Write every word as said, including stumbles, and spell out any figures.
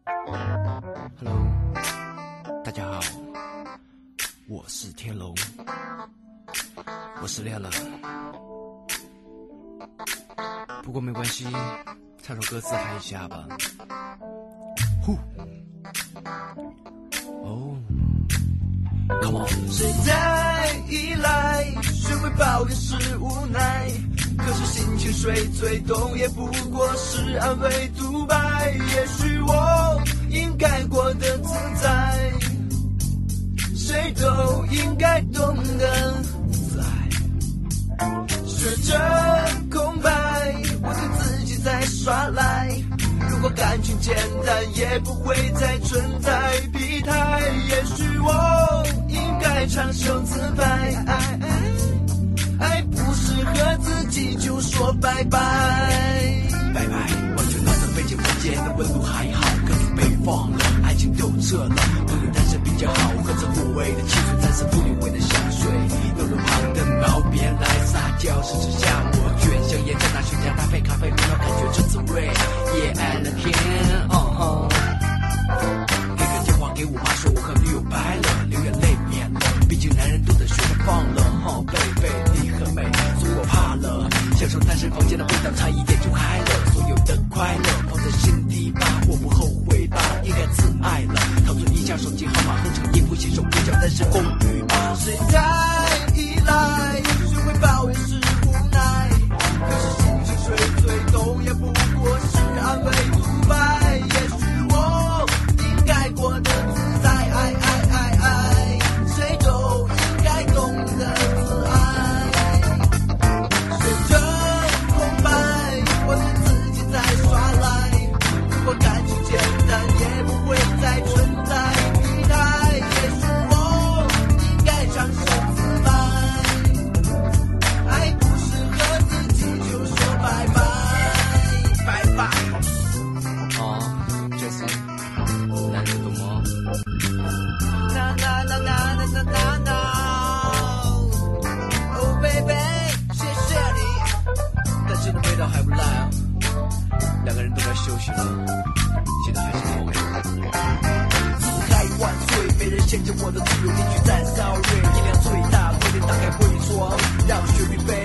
Hello， 大家好，我是天龙，我失恋了，不过没关系，唱首歌词嗨一下吧。呼，哦 ，Come on。 谁在依赖，学会抱怨是无奈，可是心情水最动也不过是安慰独白。也许我应该过得自在，谁都应该懂得自爱。学着空白，我对自己在耍赖。如果感情简单，也不会再存在疲态。也许我应该长袖自拍，爱爱不适合自己就说拜拜。 拜拜，完全拿着北京房间的温度还好，可是被放了，爱情透彻了，不如单身比较好。喝着无味的汽水，沾上不理味的香水，路路旁的猫别来撒娇，试试下我卷香烟，在那雪茄搭配咖啡，没有感觉真滋味。Yeah, I love him, oh oh。给个电话给我妈说我和女友掰了，流眼泪免了，毕竟男人都得学着放了。哦，贝贝你很美，所以我怕了，享受单身房间的味道，差一点就嗨了。所有的快乐放在心底吧，我不后悔吧，应该自爱了。掏出一下手机号码，哼成一部新手，别叫单身风雨吧。 谁太依赖，学会抱怨是无奈，可是心情水最动也不过是安慰独白。也许我应该过得自在，爱爱爱爱，谁都应该懂得自爱。学着空白，我对自己在耍赖。如果感情简单，也不会再存在疲态。也许我应该长袖自拍，爱不适合自己就说拜拜，拜拜。 哦，这是男人懂吗？ 啦啦啦啦啦啦啦啦 ，Oh baby， 谢谢你。 但是的味道还不赖啊，两个人都该休息了，现在还是 OK。 自嗨万岁，没人限制我的自由，邻居在骚扰，音量最大，快点打开会窗，让旋律飞。